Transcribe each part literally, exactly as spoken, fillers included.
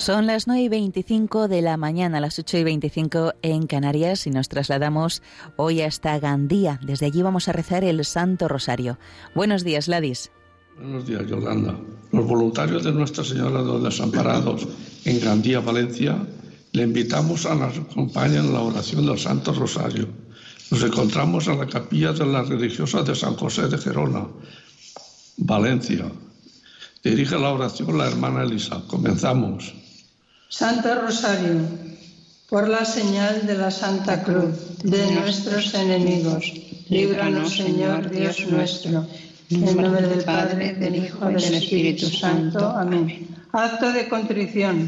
Son las nueve y veinticinco de la mañana, las ocho y veinticinco en Canarias, y nos trasladamos hoy hasta Gandía. Desde allí vamos a rezar el Santo Rosario. Buenos días, Ladis. Buenos días, Yolanda. Los voluntarios de Nuestra Señora de los Desamparados en Gandía, Valencia, le invitamos a nos acompañen en la oración del Santo Rosario. Nos encontramos en la capilla de las religiosas de San José de Gerona, Valencia. Dirige la oración la hermana Elisa. Comenzamos. Santo Rosario, por la señal de la Santa Cruz de nuestros enemigos, líbranos, Señor Dios nuestro, en el nombre del Padre, del Hijo y del Espíritu Santo. Amén. Acto de contrición.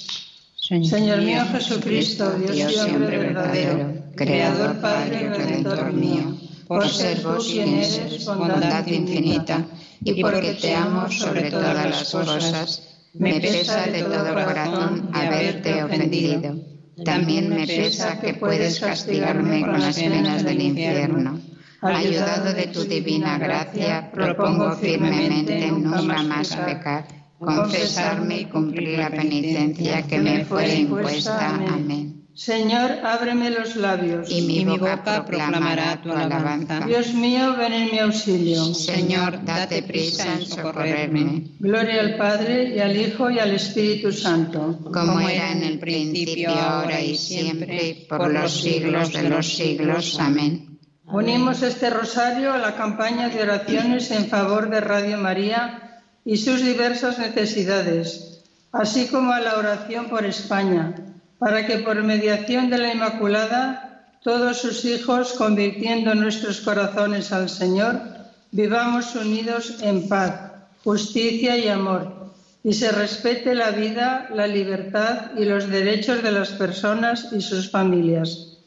Señor mío Jesucristo, Dios y hombre verdadero, Creador, Padre y Redentor mío, por ser vos quien eres bondad infinita, y porque te amo sobre todas las cosas, me pesa de todo corazón haberte ofendido. También me pesa que puedes castigarme con las penas del infierno. Ayudado de tu divina gracia, propongo firmemente nunca más pecar, confesarme y cumplir la penitencia que me fue impuesta. Amén. Señor, ábreme los labios, y mi boca proclamará tu alabanza. Dios mío, ven en mi auxilio. Señor, date prisa en socorrerme. Gloria al Padre, y al Hijo, y al Espíritu Santo. Como era en el principio, ahora y siempre, por los siglos de los siglos. Amén. Unimos este rosario a la campaña de oraciones en favor de Radio María y sus diversas necesidades, así como a la oración por España, para que por mediación de la Inmaculada todos sus hijos, convirtiendo nuestros corazones al Señor, vivamos unidos en paz, justicia y amor, y se respete la vida, la libertad y los derechos de las personas y sus familias.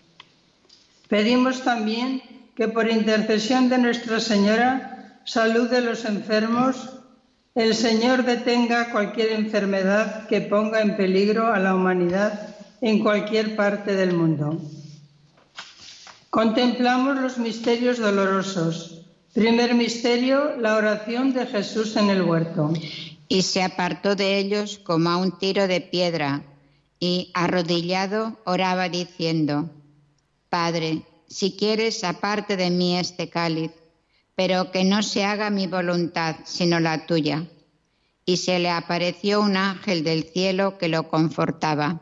Pedimos también que por intercesión de Nuestra Señora, salud de los enfermos, el Señor detenga cualquier enfermedad que ponga en peligro a la humanidad en cualquier parte del mundo. Contemplamos los misterios dolorosos. Primer misterio, la oración de Jesús en el huerto. Y se apartó de ellos como a un tiro de piedra, y arrodillado oraba diciendo: Padre, si quieres, aparte de mí este cáliz, pero que no se haga mi voluntad, sino la tuya. Y se le apareció un ángel del cielo que lo confortaba.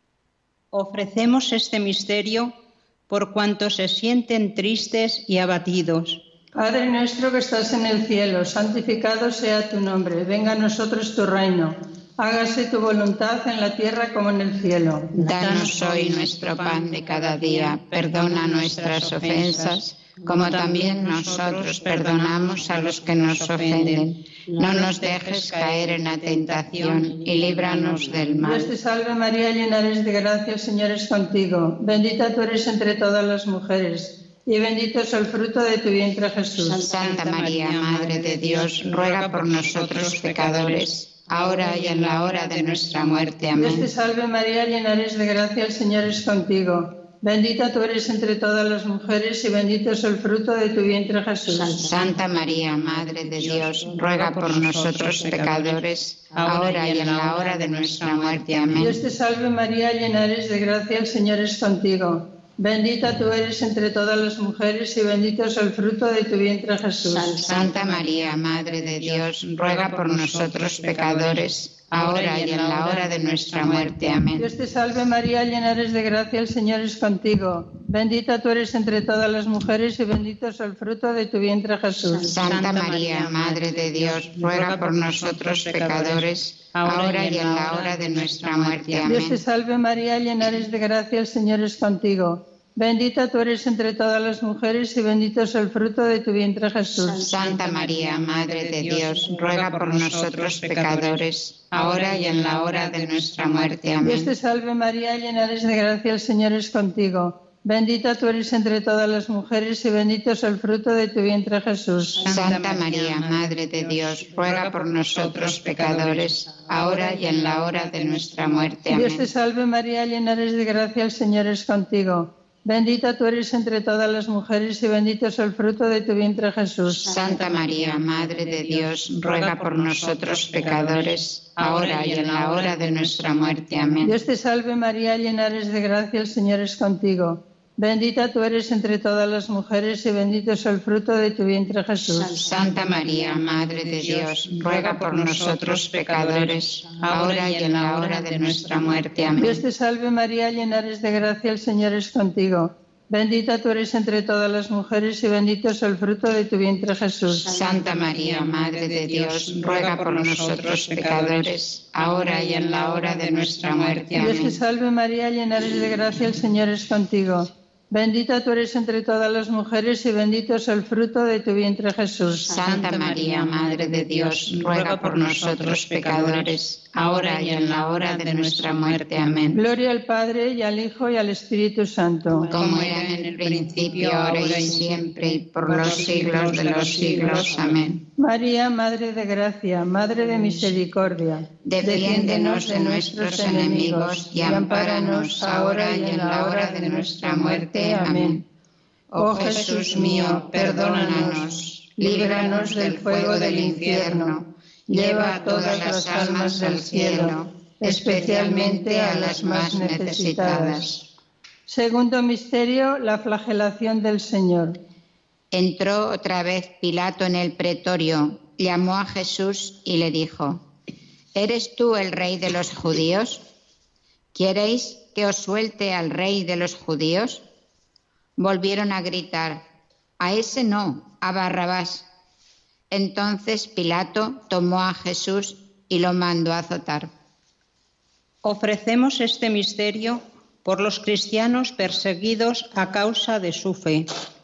Ofrecemos este misterio por cuantos se sienten tristes y abatidos. Padre nuestro que estás en el cielo, santificado sea tu nombre. Venga a nosotros tu reino. Hágase tu voluntad en la tierra como en el cielo. Danos hoy nuestro pan de cada día. Perdona nuestras ofensas, como también nosotros perdonamos a los que nos ofenden. No nos dejes caer en la tentación y líbranos del mal. Dios te salve María, llena eres de gracia, el Señor es contigo. Bendita tú eres entre todas las mujeres, y bendito es el fruto de tu vientre Jesús. Santa María, Madre de Dios, ruega por nosotros pecadores, ahora y en la hora de nuestra muerte. Amén. Dios te salve María, llena eres de gracia, el Señor es contigo. Bendita tú eres entre todas las mujeres y bendito es el fruto de tu vientre Jesús. Santa María, Madre de Dios, ruega por nosotros pecadores, ahora y en la hora de nuestra muerte. Amén. Dios te salve María, llena eres de gracia, el Señor es contigo. Bendita tú eres entre todas las mujeres y bendito es el fruto de tu vientre Jesús. Santa María, Madre de Dios, ruega por nosotros pecadores, ahora y en la hora de nuestra muerte. Amén. Dios te salve María, llena eres de gracia, el Señor es contigo. Bendita tú eres entre todas las mujeres y bendito es el fruto de tu vientre Jesús. Santa María, Madre de Dios, ruega por nosotros pecadores, ahora y en la hora de nuestra muerte. Amén. Dios te salve María, llena eres de gracia, el Señor es contigo. Bendita tú eres entre todas las mujeres y bendito es el fruto de tu vientre Jesús. Santa María, Madre de Dios, ruega por nosotros pecadores, ahora y en la hora de nuestra muerte. Amén. Dios te salve María, llena eres de gracia, el Señor es contigo. Bendita tú eres entre todas las mujeres y bendito es el fruto de tu vientre Jesús. Santa María, Madre de Dios, ruega por nosotros pecadores, ahora y en la hora de nuestra muerte. Amén. Dios te salve María, llena eres de gracia, el Señor es contigo. Bendita tú eres entre todas las mujeres y bendito es el fruto de tu vientre, Jesús. Santa María, Madre de Dios, ruega por nosotros pecadores, ahora y en la hora de nuestra muerte. Amén. Dios te salve María, llena eres de gracia, el Señor es contigo. Bendita tú eres entre todas las mujeres y bendito es el fruto de tu vientre, Jesús. Santa María, Madre de Dios, ruega por nosotros pecadores, ahora y en la hora de nuestra muerte. Amén. Dios te salve María, llena eres de gracia, el Señor es contigo. Bendita tú eres entre todas las mujeres y bendito es el fruto de tu vientre, Jesús. Santa María, Madre de Dios, ruega por nosotros pecadores, ahora y en la hora de nuestra muerte. Amén. Dios te salve María, llena eres de gracia, el Señor es contigo. Bendita tú eres entre todas las mujeres y bendito es el fruto de tu vientre, Jesús. Santa María, Madre de Dios, ruega por nosotros pecadores, ahora y en la hora de nuestra muerte. Amén. Gloria al Padre, y al Hijo, y al Espíritu Santo. Como era en el principio, ahora y siempre, y por los siglos de los siglos. Amén. María, Madre de Gracia, Madre de Misericordia, defiéndenos de nuestros enemigos y ampáranos ahora y en la hora de nuestra muerte. Amén. Oh Jesús mío, perdónanos, líbranos del fuego del infierno, lleva a todas las almas del cielo, especialmente a las más necesitadas. Segundo misterio, la flagelación del Señor. Entró otra vez Pilato en el pretorio, llamó a Jesús y le dijo: ¿Eres tú el rey de los judíos? ¿Queréis que os suelte al rey de los judíos? Volvieron a gritar: a ese no, a Barrabás. Entonces Pilato tomó a Jesús y lo mandó a azotar. Ofrecemos este misterio por los cristianos perseguidos a causa de su fe.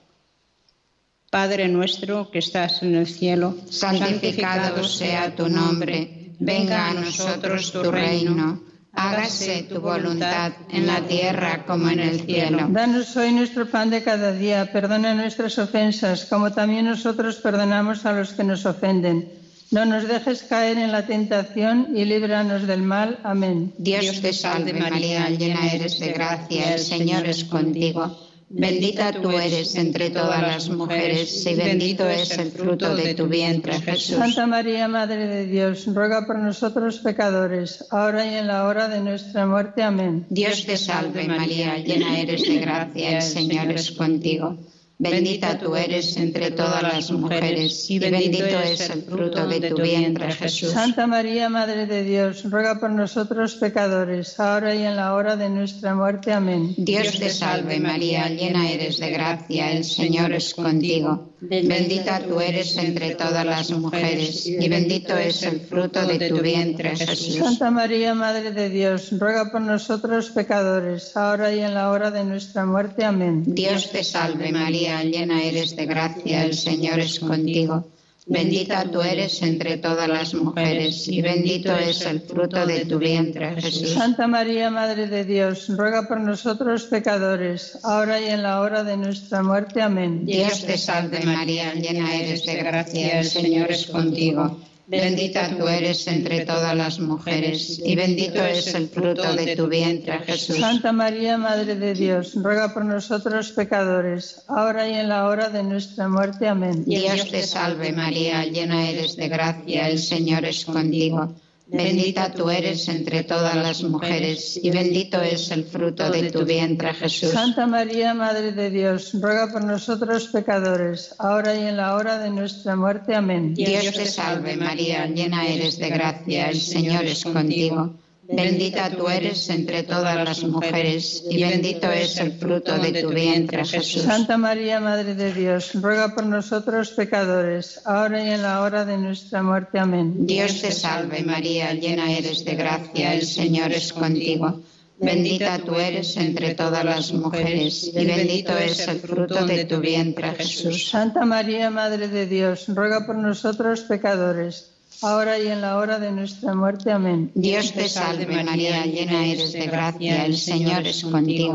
Padre nuestro que estás en el cielo, santificado sea tu nombre, venga a nosotros tu reino, hágase tu voluntad en la tierra como en el cielo. Danos hoy nuestro pan de cada día, perdona nuestras ofensas, como también nosotros perdonamos a los que nos ofenden. No nos dejes caer en la tentación y líbranos del mal. Amén. Dios te salve María, llena eres de gracia, el Señor es contigo. Bendita tú eres entre todas las mujeres y bendito es el fruto de tu vientre, Jesús. Santa María, Madre de Dios, ruega por nosotros pecadores, ahora y en la hora de nuestra muerte. Amén. Dios te salve María, llena eres de gracia, el Señor es contigo. Bendita tú eres entre todas las mujeres y bendito es el fruto de tu vientre, Jesús. Santa María, Madre de Dios, ruega por nosotros pecadores, ahora y en la hora de nuestra muerte. Amén. Dios te salve María, llena eres de gracia, el Señor es contigo. Bendita tú eres entre todas las mujeres y bendito es el fruto de tu vientre, Jesús. Santa María, Madre de Dios, ruega por nosotros pecadores, ahora y en la hora de nuestra muerte. Amén. Dios te salve María, llena eres de gracia, el Señor es contigo. Bendita tú eres entre todas las mujeres y bendito es el fruto de tu vientre, Jesús. Santa María, Madre de Dios, ruega por nosotros pecadores, ahora y en la hora de nuestra muerte. Amén. Dios te salve María, llena eres de gracia, el Señor es contigo. Bendita tú eres entre todas las mujeres y bendito es el fruto de tu vientre, Jesús. Santa María, Madre de Dios, ruega por nosotros pecadores, ahora y en la hora de nuestra muerte. Amén. Dios te salve María, llena eres de gracia, el Señor es contigo. Bendita tú eres entre todas las mujeres y bendito es el fruto de tu vientre, Jesús. Santa María, Madre de Dios, ruega por nosotros pecadores, ahora y en la hora de nuestra muerte. Amén. Dios te salve María, llena eres de gracia, el Señor es contigo. Bendita tú eres entre todas las mujeres y bendito es el fruto de tu vientre, Jesús. Santa María, Madre de Dios, ruega por nosotros pecadores, ahora y en la hora de nuestra muerte. Amén. Dios te salve María, llena eres de gracia, el Señor es contigo. Bendita tú eres entre todas las mujeres y bendito es el fruto de tu vientre, Jesús. Santa María, Madre de Dios, ruega por nosotros pecadores, ahora y en la hora de nuestra muerte. Amén. Dios te salve María, llena eres de gracia, el Señor es contigo.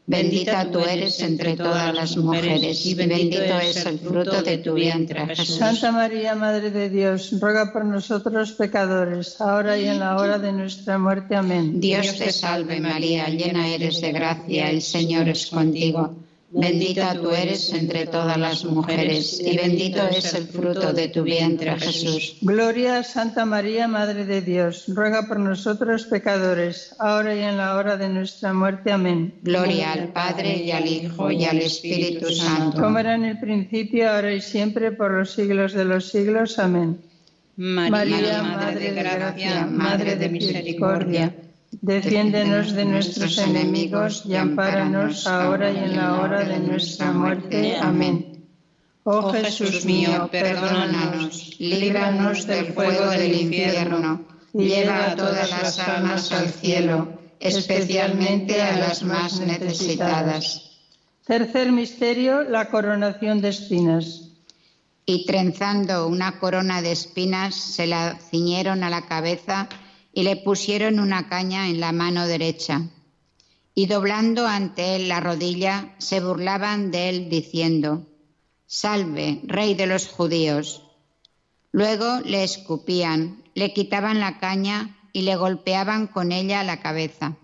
Bendita tú eres entre todas las mujeres, y bendito es el fruto de tu vientre, Jesús. Santa María, Madre de Dios, ruega por nosotros pecadores, ahora y en la hora de nuestra muerte. Amén. Dios te salve María, llena eres de gracia, el Señor es contigo. Bendita tú eres entre todas las mujeres, y bendito es el fruto de tu vientre, Jesús. Gloria a Santa María, Madre de Dios, ruega por nosotros pecadores, ahora y en la hora de nuestra muerte. Amén. Gloria al Padre, y al Hijo, y al Espíritu Santo. Como era en el principio, ahora y siempre, por los siglos de los siglos. Amén. María, María, Madre de gracia, Madre de misericordia, defiéndenos de nuestros enemigos y ampáranos ahora y en la hora de nuestra muerte. Amén. Oh Jesús mío, perdónanos, líbranos del fuego del infierno, y lleva a todas las almas al cielo, especialmente a las más necesitadas. Tercer misterio, la coronación de espinas. Y trenzando una corona de espinas, se la ciñeron a la cabeza y le pusieron una caña en la mano derecha. Y doblando ante él la rodilla, se burlaban de él diciendo: «Salve, Rey de los judíos». Luego le escupían, le quitaban la caña y le golpeaban con ella la cabeza.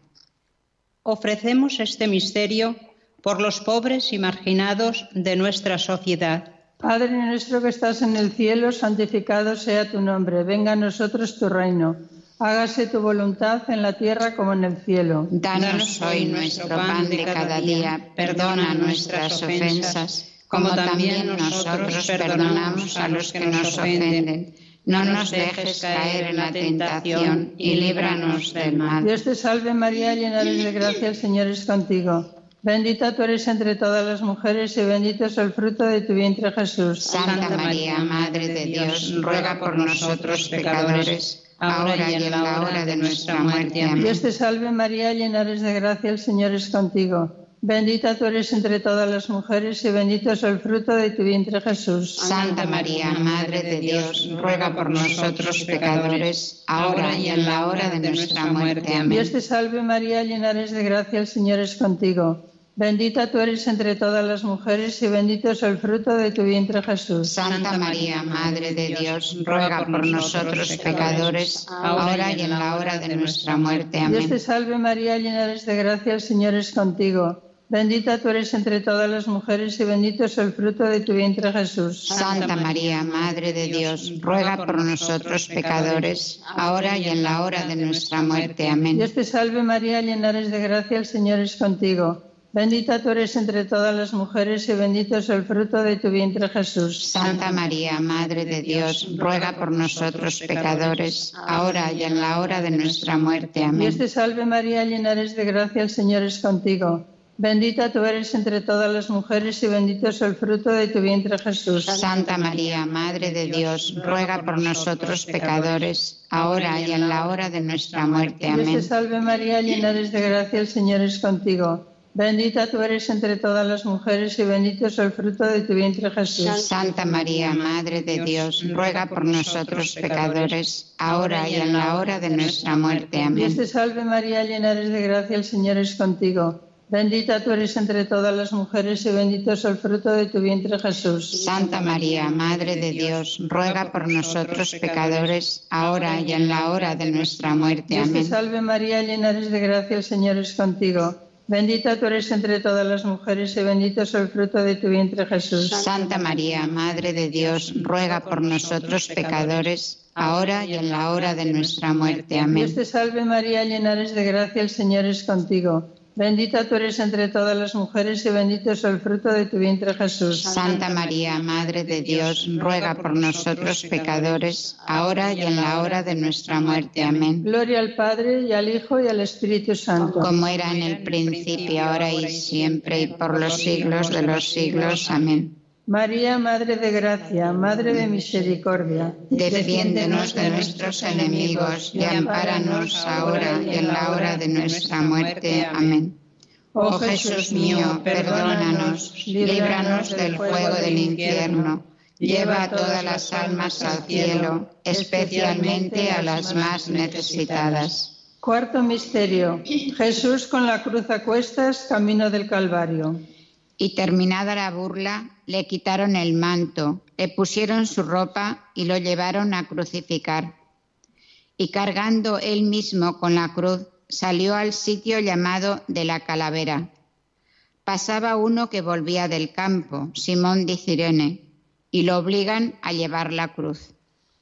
Ofrecemos este misterio por los pobres y marginados de nuestra sociedad. Padre nuestro que estás en el cielo, santificado sea tu nombre. Venga a nosotros tu reino. Hágase tu voluntad en la tierra como en el cielo. Danos hoy nuestro pan de cada día. Perdona nuestras ofensas, como también nosotros perdonamos a los que nos ofenden. No nos dejes caer en la tentación y líbranos del mal. Dios te salve María, llena eres de gracia, el Señor es contigo. Bendita tú eres entre todas las mujeres y bendito es el fruto de tu vientre, Jesús. Santa María, Madre de Dios, ruega por nosotros pecadores, ahora y en la hora de nuestra muerte. Amén. Dios te salve María, llena eres de gracia, el Señor es contigo. Bendita tú eres entre todas las mujeres y bendito es el fruto de tu vientre, Jesús. Santa María, Madre de Dios, ruega por nosotros pecadores, ahora y en la hora de nuestra muerte. Amén. Dios te salve María, llena eres de gracia, el Señor es contigo. Bendita tú eres entre todas las mujeres y bendito es el fruto de tu vientre, Jesús. Santa María, Madre de Dios, ruega por nosotros pecadores, ahora y en la hora de nuestra muerte. Amén. Dios te salve María, llena eres de gracia, el Señor es contigo. Bendita tú eres entre todas las mujeres y bendito es el fruto de tu vientre, Jesús. Santa María, Madre de Dios, ruega por nosotros pecadores, ahora y en la hora de nuestra muerte. Amén. Dios te salve María, llena eres de gracia, el Señor es contigo. Bendita tú eres entre todas las mujeres y bendito es el fruto de tu vientre, Jesús. Santa María, Madre de Dios, ruega por nosotros pecadores, ahora y en la hora de nuestra muerte. Amén. Dios te salve María, llena eres de gracia, el Señor es contigo. Bendita tú eres entre todas las mujeres y bendito es el fruto de tu vientre, Jesús. Santa María, Madre de Dios, ruega por nosotros pecadores, ahora y en la hora de nuestra muerte. Amén. Dios te salve María, llena eres de gracia, el Señor es contigo. Bendita tú eres entre todas las mujeres y bendito es el fruto de tu vientre, Jesús. Santa María, Madre de Dios, ruega por nosotros pecadores, ahora y en la hora de nuestra muerte. Amén. Dios te salve María, llena eres de gracia, el Señor es contigo. Bendita tú eres entre todas las mujeres y bendito es el fruto de tu vientre, Jesús. Santa María, Madre de Dios, ruega por nosotros pecadores, ahora y en la hora de nuestra muerte. Dios te Amén. salve María, llena eres de gracia, el Señor es contigo. Bendita tú eres entre todas las mujeres y bendito es el fruto de tu vientre, Jesús. Santa María, Madre de Dios, ruega por nosotros pecadores, ahora y en la hora de nuestra muerte. Amén. Dios te salve María, llena eres de gracia, el Señor es contigo. Bendita tú eres entre todas las mujeres y bendito es el fruto de tu vientre, Jesús. Santa María, Madre de Dios, ruega por nosotros pecadores, ahora y en la hora de nuestra muerte. Amén. Gloria al Padre, y al Hijo, y al Espíritu Santo. Como era en el principio, ahora y siempre, y por los siglos de los siglos. Amén. María, Madre de Gracia, Madre de Misericordia, Defiéndenos de nuestros enemigos y ampáranos ahora y en la hora de nuestra muerte. Amén. Oh Jesús mío, perdónanos, líbranos del fuego del infierno, lleva a todas las almas al cielo, especialmente a las más necesitadas. Cuarto misterio. Jesús con la cruz a cuestas, camino del Calvario. Y terminada la burla, le quitaron el manto, le pusieron su ropa y lo llevaron a crucificar. Y cargando él mismo con la cruz, salió al sitio llamado de la Calavera. Pasaba uno que volvía del campo, Simón de Cirene, y lo obligan a llevar la cruz.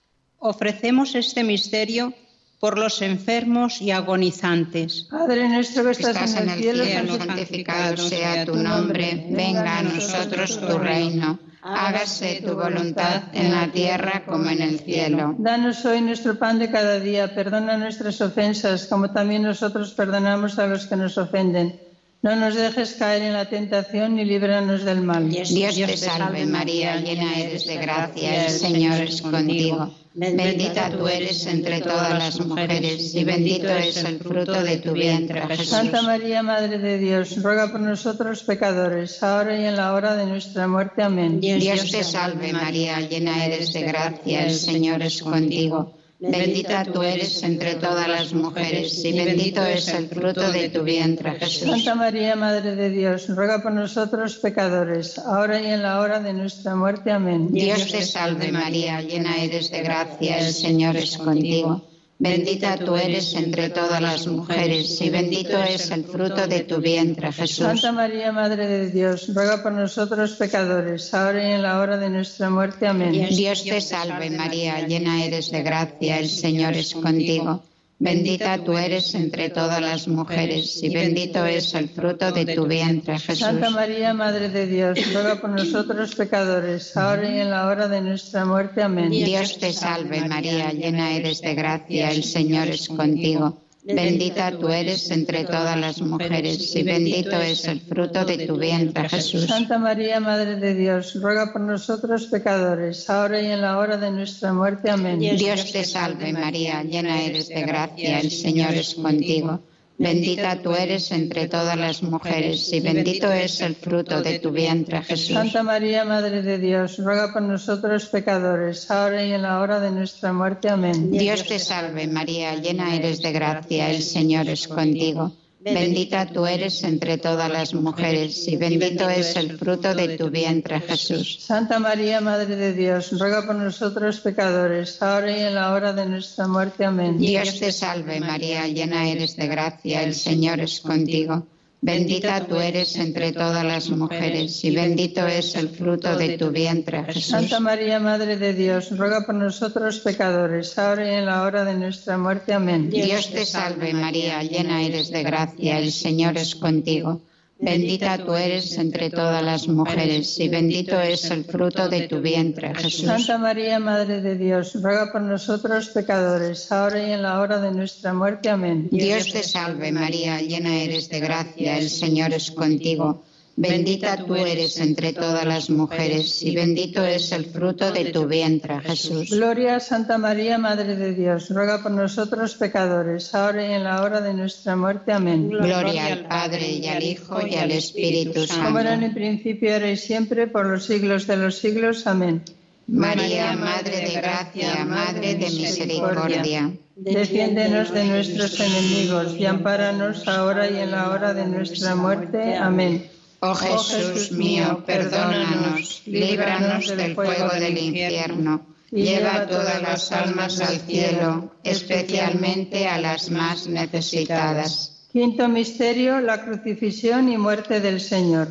Ofrecemos este misterio por los enfermos y agonizantes. Padre nuestro que estás, Estás en el cielo, santificado sea tu nombre, venga a nosotros tu reino, hágase tu voluntad en la tierra como en el cielo. Danos hoy nuestro pan de cada día, perdona nuestras ofensas, como también nosotros perdonamos a los que nos ofenden. No nos dejes caer en la tentación y líbranos del mal. Dios te salve María, llena eres de gracia, el Señor es contigo. Bendita tú eres entre todas las mujeres y bendito es el fruto de tu vientre, Jesús. Santa María, Madre de Dios, ruega por nosotros pecadores, ahora y en la hora de nuestra muerte. Amén. Dios te salve María, llena eres de gracia, el Señor es contigo. Bendita tú eres entre todas las mujeres y bendito es el fruto de tu vientre, Jesús. Santa María, Madre de Dios, ruega por nosotros pecadores, ahora y en la hora de nuestra muerte. Amén. Dios te salve María, llena eres de gracia, el Señor es contigo. Bendita tú eres entre todas las mujeres y bendito es el fruto de tu vientre, Jesús. Santa María, Madre de Dios, ruega por nosotros pecadores, ahora y en la hora de nuestra muerte. Amén. Dios te salve María, llena eres de gracia, el Señor es contigo. Bendita tú eres entre todas las mujeres y bendito es el fruto de tu vientre, Jesús. Santa María, Madre de Dios, ruega por nosotros pecadores, ahora y en la hora de nuestra muerte. Amén. Dios te salve María, llena eres de gracia, el Señor es contigo. Bendita tú eres entre todas las mujeres y bendito es el fruto de tu vientre, Jesús. Santa María, Madre de Dios, ruega por nosotros pecadores, ahora y en la hora de nuestra muerte. Amén. Dios te salve María, llena eres de gracia, el Señor es contigo. Bendita tú eres entre todas las mujeres y bendito es el fruto de tu vientre, Jesús. Santa María, Madre de Dios, ruega por nosotros pecadores, ahora y en la hora de nuestra muerte. Amén. Dios te salve María, llena eres de gracia, el Señor es contigo. Bendita tú eres entre todas las mujeres y bendito es el fruto de tu vientre, Jesús. Santa María, Madre de Dios, ruega por nosotros pecadores, ahora y en la hora de nuestra muerte. Amén. Dios te salve María, llena eres de gracia, el Señor es contigo. Bendita tú eres entre todas las mujeres y bendito es el fruto de tu vientre, Jesús. Santa María, Madre de Dios, ruega por nosotros pecadores, ahora y en la hora de nuestra muerte. Amén. Dios te salve María, llena eres de gracia, el Señor es contigo. Bendita tú eres entre todas las mujeres y bendito es el fruto de tu vientre, Jesús. Santa María, Madre de Dios, ruega por nosotros pecadores, ahora y en la hora de nuestra muerte. Amén. Dios te salve María, llena eres de gracia, el Señor es contigo. Bendita tú eres entre todas las mujeres y bendito es el fruto de tu vientre, Jesús. Gloria a Santa María, Madre de Dios, ruega por nosotros pecadores, ahora y en la hora de nuestra muerte. Amén. Gloria al Padre y al Hijo y al Espíritu Santo. Como era en el principio, ahora y siempre, por los siglos de los siglos. Amén. María, Madre de gracia, Madre de misericordia, defiéndenos de nuestros enemigos y ampáranos ahora y en la hora de nuestra muerte. Amén. Oh Jesús mío, perdónanos, líbranos del fuego del infierno, lleva todas las almas al cielo, especialmente a las más necesitadas. Quinto misterio, la crucifixión y muerte del Señor.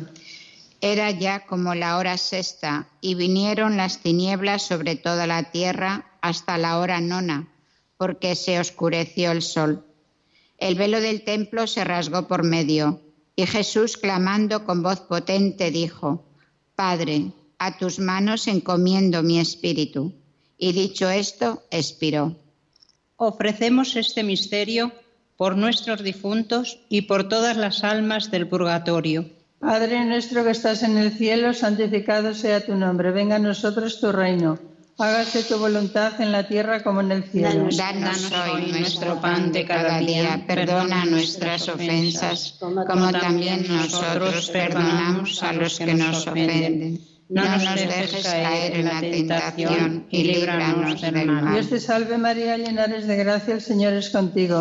Era ya como la hora sexta, y vinieron las tinieblas sobre toda la tierra hasta la hora nona, porque se oscureció el sol. El velo del templo se rasgó por medio, y Jesús, clamando con voz potente, dijo: Padre, a tus manos encomiendo mi espíritu. Y dicho esto, expiró. Ofrecemos este misterio por nuestros difuntos y por todas las almas del purgatorio. Padre nuestro que estás en el cielo, santificado sea tu nombre. Venga a nosotros tu reino. Hágase tu voluntad en la tierra como en el cielo. Danos hoy nuestro pan de cada día. Perdona nuestras ofensas, como también nosotros perdonamos a los que nos ofenden. No nos dejes caer en la tentación y líbranos del mal. Dios te salve María, llena eres de gracia, el Señor es contigo.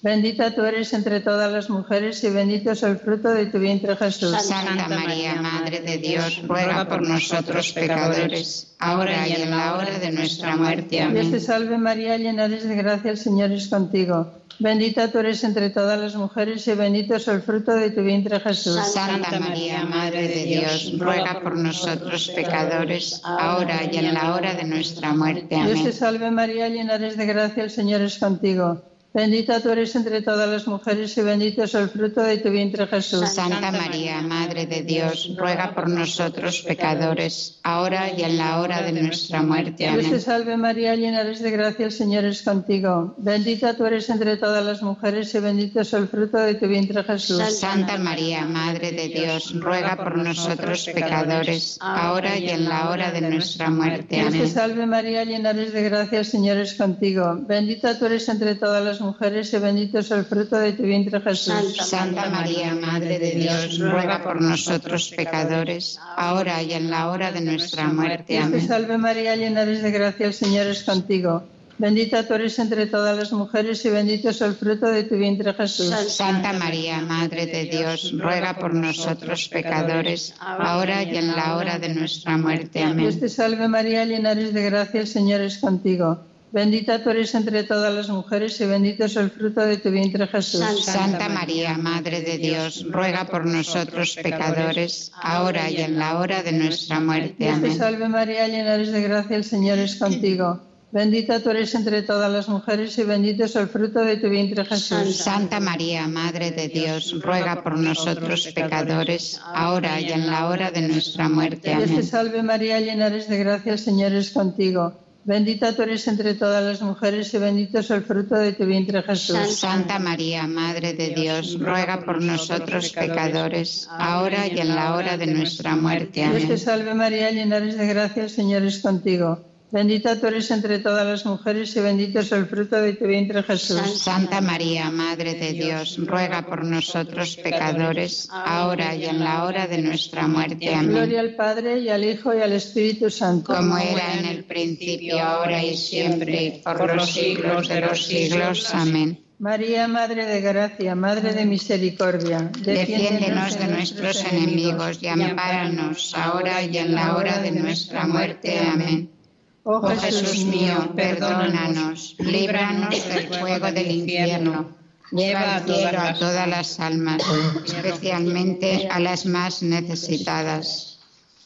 Bendita tú eres entre todas las mujeres y bendito es el fruto de tu vientre, Jesús. Santa María, Madre de Dios, ruega por nosotros pecadores, ahora y en la hora de nuestra muerte. Dios Amén. te salve María, llena eres de gracia, el Señor es contigo. Bendita tú eres entre todas las mujeres y bendito es el fruto de tu vientre, Jesús. Santa María, Madre de Dios, ruega por nosotros pecadores, ahora y en la hora de nuestra muerte. Dios te Amén. salve María, llena eres de gracia, el Señor es contigo. Bendita tú eres entre todas las mujeres y bendito es el fruto de tu vientre, Jesús. Santa María, Madre de Dios, ruega por nosotros pecadores, ahora y en la hora de nuestra muerte. Dios te Amén. salve María, llena eres de gracia, el Señor es contigo. Bendita tú eres entre todas las mujeres y bendito es el fruto de tu vientre, Jesús. Santa María, Madre de Dios, ruega por nosotros pecadores, ahora y en la hora de nuestra muerte. Dios te Amén. salve María, llena eres de gracia, el Señor es contigo. Bendita tú eres entre todas las mujeres y bendito es el fruto de tu vientre, Jesús. Santa María, Madre de Dios, ruega por nosotros pecadores, ahora y en la hora de nuestra muerte. Dios te Amén. salve María, llena eres de gracia, el Señor es contigo. Bendita tú eres entre todas las mujeres y bendito es el fruto de tu vientre, Jesús. Santa María, Madre de Dios, ruega por nosotros pecadores, ahora y en la hora de nuestra muerte. Dios Amén. te salve María, llena eres de gracia, el Señor es contigo. Bendita tú eres entre todas las mujeres y bendito es el fruto de tu vientre, Jesús. Santa María, Madre de Dios, ruega por nosotros pecadores, ahora y en la hora de nuestra muerte. Dios te Amén. salve María, llena eres de gracia, el Señor es contigo. Bendita tú eres entre todas las mujeres y bendito es el fruto de tu vientre, Jesús. Santa María, Madre de Dios, ruega por nosotros pecadores, ahora y en la hora de nuestra muerte. Dios te Amén. salve María, llena eres de gracia, el Señor es contigo. Bendita tú eres entre todas las mujeres y bendito es el fruto de tu vientre, Jesús. Santa María, Madre de Dios, ruega por nosotros pecadores, ahora y en la hora de nuestra muerte. Dios te Amén. salve María, llena eres de gracia, el Señor es contigo. Bendita tú eres entre todas las mujeres y bendito es el fruto de tu vientre, Jesús. Santa María, Madre de Dios, ruega por nosotros pecadores, ahora y en la hora de nuestra muerte. Amén. Gloria al Padre y al Hijo y al Espíritu Santo. Como era en el principio, ahora y siempre, por los siglos de los siglos. Amén. María, Madre de Gracia, Madre de Misericordia, Defiéndenos de nuestros enemigos y ampáranos, ahora y en la hora de nuestra muerte. Amén. Oh Oh Jesús mío, perdónanos, líbranos del fuego del infierno, lleva al cielo a todas las almas, especialmente a las más necesitadas.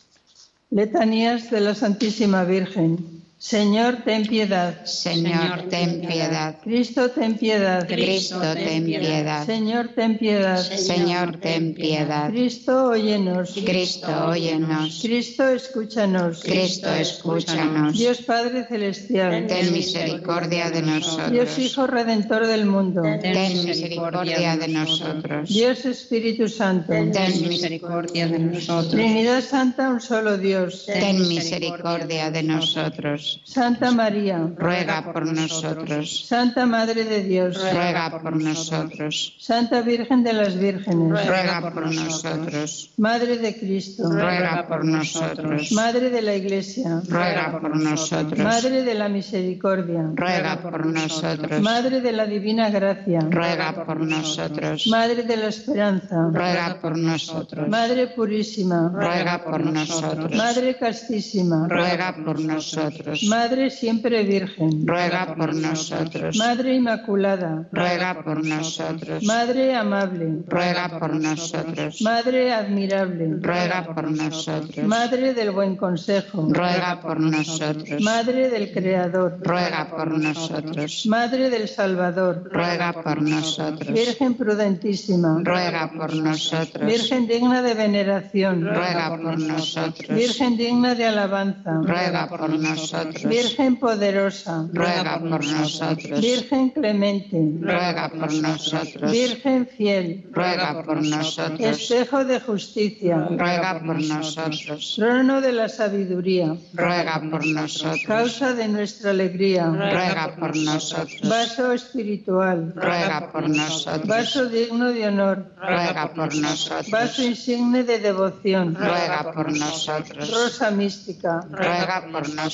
Letanías de la Santísima Virgen. Señor, ten piedad. Señor, ten piedad. Cristo, ten piedad. Cristo, ten piedad. Señor, ten piedad. Señor, ten piedad. Cristo, óyenos. Cristo, óyenos. Cristo, escúchanos. Cristo, escúchanos. Dios Padre Celestial. Ten misericordia de Dios nosotros. Hijo Redentor del mundo. Ten misericordia de nosotros. Dios Espíritu Santo. Ten misericordia de nosotros. Trinidad Santa, un solo Dios. Ten misericordia de nosotros. Santa María. Ruega por nosotros. Santa Madre de Dios. Ruega por nosotros. Santa Virgen de las Vírgenes. Ruega por nosotros. Madre de Cristo. Ruega por nosotros. Madre de la Iglesia. Ruega por nosotros. Madre de la Misericordia. Ruega por nosotros. Madre de la Divina Gracia. Ruega por nosotros. Madre de la Esperanza. Ruega por nosotros. Madre Purísima. Ruega por nosotros. Madre Castísima. Ruega por nosotros. Madre Siempre Virgen. Ruega por nosotros. Madre Inmaculada. Ruega por nosotros. Madre Amable. Ruega por nosotros. Madre Admirable. Ruega por nosotros. Madre del Buen Consejo. Ruega por nosotros. Madre del Creador. Ruega por nosotros. Madre del Salvador. Ruega por nosotros. Virgen prudentísima. Ruega por nosotros. Virgen digna de veneración. Ruega por nosotros. Virgen digna de alabanza. Ruega por nosotros. Virgen poderosa. Ruega por nosotros. Virgen clemente. Ruega por nosotros. Virgen fiel. Ruega por nosotros. Espejo de justicia. Ruega por nosotros. Trono de la sabiduría. Ruega por nosotros. Causa de nuestra alegría. Ruega por nosotros. Vaso espiritual. Ruega por nosotros. Vaso digno de honor. Ruega por nosotros. Vaso insigne de devoción. Ruega por nosotros. Rosa mística. Ruega por nosotros.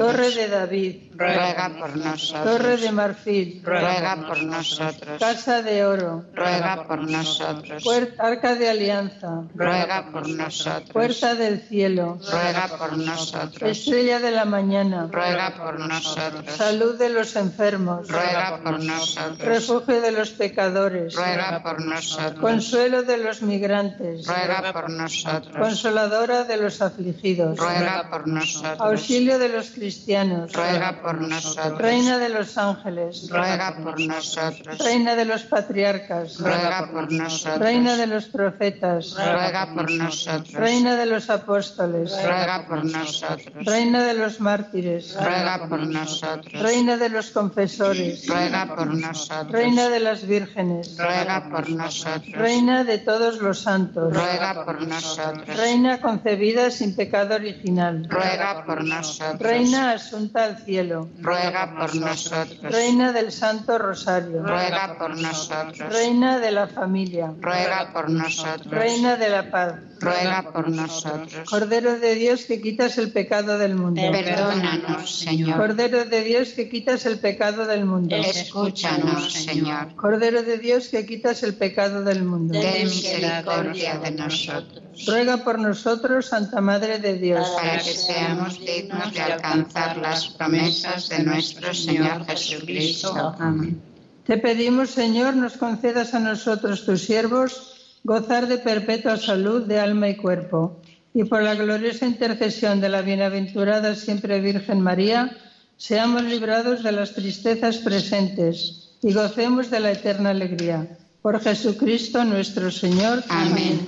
Torre de David, ruega por nosotros. Torre de marfil, ruega por nosotros. Casa de oro, ruega por nosotros. Puerta, Arca de alianza, ruega por nosotros. Puerta del cielo, ruega por nosotros. Estrella de la mañana, ruega por nosotros. Salud de los enfermos, ruega por nosotros. Refugio de los pecadores, ruega por nosotros. Consuelo de los migrantes, ruega por nosotros. Consoladora de los afligidos, ruega por nosotros. Auxilio de los cristianos, ruega por nosotros. Reina de los ángeles, ruega por nosotros. Reina de los patriarcas, ruega por nosotros. Reina de los profetas, ruega por nosotros. Reina de los apóstoles, ruega por nosotros. Reina de los mártires, ruega por nosotros. Reina de los confesores, ruega por nosotros. Reina de las vírgenes, ruega por nosotros. Reina de todos los santos, ruega por nosotros. Reina concebida sin pecado original, ruega por nosotros. Reina asunta al cielo, ruega por nosotros. Reina del Santo Rosario, ruega por nosotros. Reina de la familia, ruega por nosotros. Reina de la paz, ruega por nosotros. Cordero de Dios que quitas el pecado del mundo, perdónanos, Señor. Cordero de Dios que quitas el pecado del mundo, escúchanos, Señor. Cordero de Dios que quitas el pecado del mundo, ten misericordia de nosotros. Ruega por nosotros, Santa Madre de Dios, para que seamos dignos de alcanzar las promesas de nuestro Señor Jesucristo. Amén. Te pedimos, Señor, nos concedas a nosotros, tus siervos, gozar de perpetua salud de alma y cuerpo, y por la gloriosa intercesión de la bienaventurada siempre Virgen María, seamos librados de las tristezas presentes y gocemos de la eterna alegría. Por Jesucristo nuestro Señor. Amén.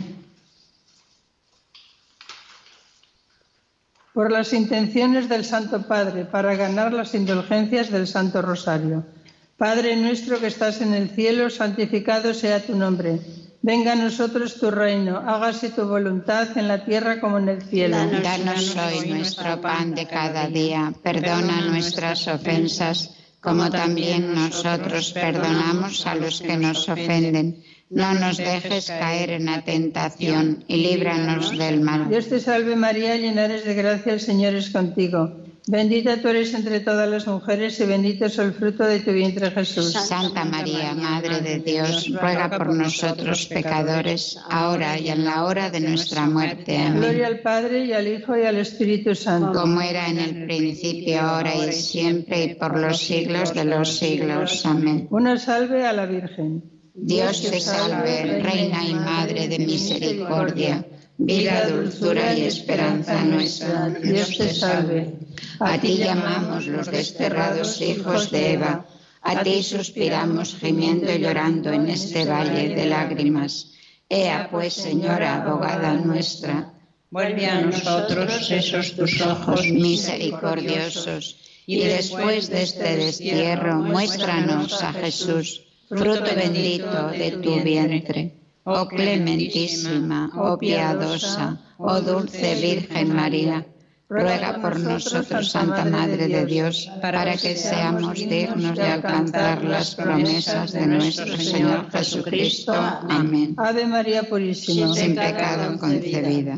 Por las intenciones del Santo Padre, para ganar las indulgencias del Santo Rosario. Padre nuestro que estás en el cielo, santificado sea tu nombre. Venga a nosotros tu reino, hágase tu voluntad en la tierra como en el cielo. Danos hoy nuestro pan de cada día, perdona nuestras ofensas, como también nosotros perdonamos a los que nos ofenden. No nos dejes caer en la tentación y líbranos del mal. Dios te salve María, llena eres de gracia, el Señor es contigo. Bendita tú eres entre todas las mujeres y bendito es el fruto de tu vientre Jesús. Santa María, Madre de Dios, ruega por nosotros pecadores, ahora y en la hora de nuestra muerte. Amén. Gloria al Padre y al Hijo y al Espíritu Santo. Como era en el principio, ahora y siempre y por los siglos de los siglos. Amén. Una salve a la Virgen. Dios te salve, Reina y Madre de misericordia, vida, dulzura y esperanza nuestra. Dios te salve. A ti llamamos los desterrados hijos de Eva, a ti suspiramos gimiendo y llorando en este valle de lágrimas. Ea pues, Señora, abogada nuestra, vuelve a nosotros esos tus ojos misericordiosos, y después de este destierro muéstranos a Jesús, fruto bendito de tu vientre. Oh clementísima, oh piadosa, oh dulce Virgen María, ruega por nosotros, Santa Madre de Dios, para que seamos dignos de alcanzar las promesas de nuestro Señor Jesucristo. Amén. Ave María Purísima, sin pecado concebida.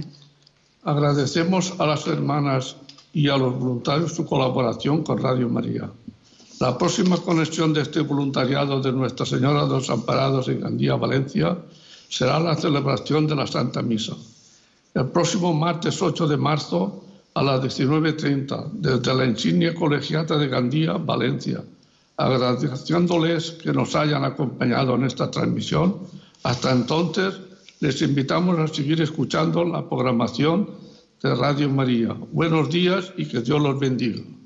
Agradecemos a las hermanas y a los voluntarios su colaboración con Radio María. La próxima conexión de este voluntariado de Nuestra Señora de los Amparados en Gandía, Valencia, será la celebración de la Santa Misa. El próximo martes ocho de marzo a las diecinueve treinta, desde la insignia colegiata de Gandía, Valencia, agradeciéndoles que nos hayan acompañado en esta transmisión. Hasta entonces, les invitamos a seguir escuchando la programación de Radio María. Buenos días y que Dios los bendiga.